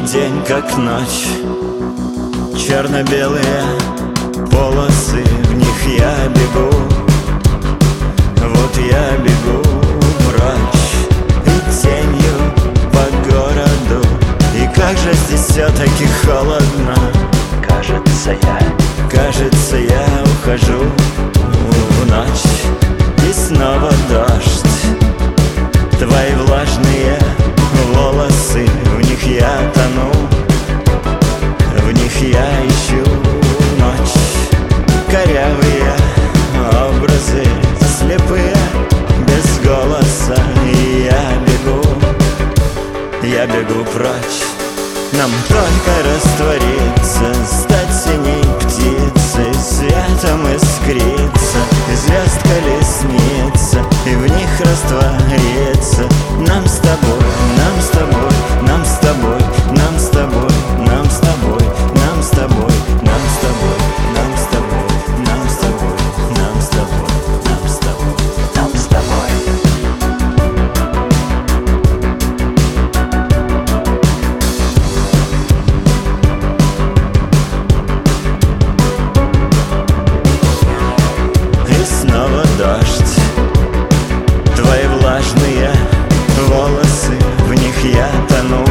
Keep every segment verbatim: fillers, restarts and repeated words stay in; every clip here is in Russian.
день как ночь, черно-белые полосы, в них я бегу. Вот я бегу прочь и тенью по городу. И как же здесь все-таки холодно. Кажется, я, кажется, я ухожу в ночь. И снова дождь. Твои влажные волосы, в них я тону, в них я ищу ночь. Корявые образы, слепые, без голоса. И я бегу, я бегу прочь. Нам только раствориться, стать синей птицей, светом искриться, звезд колесница, и в них раствориться. Нам с тобой, нам с тобой, нам с тобой, нам с тобой, нам с тобой, нам с тобой, нам с тобой, нам с тобой, нам с тобой, нам с тобой, нам с тобой, нам с тобой. Снова дождь. Твои влажные волосы, в них я тону,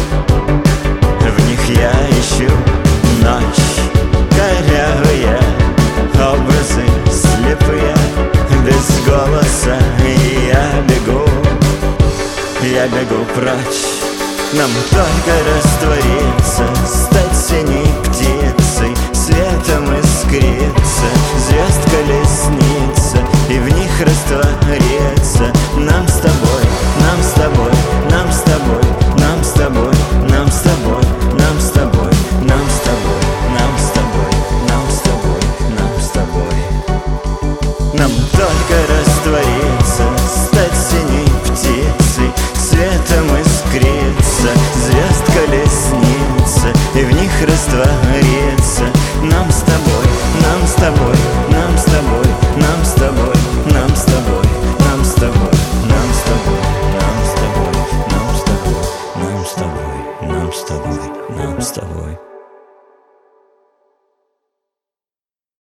в них я ищу ночь. Корявые образы, слепые, без голоса. И я бегу, я бегу прочь. Нам только раствориться,